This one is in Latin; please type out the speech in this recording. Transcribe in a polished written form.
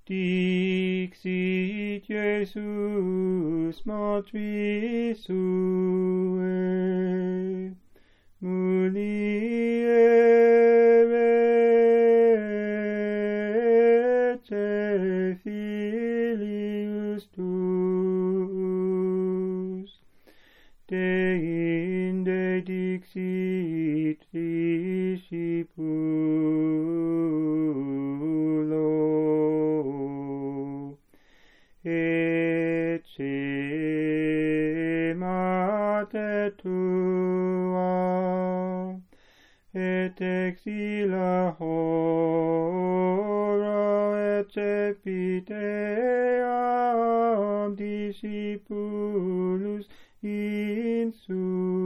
Dixit Iesus matris suae, muliere filius tuus, deinde dixit discipulo, ecce mater tua, et exila hora excepit eam discipulus insula.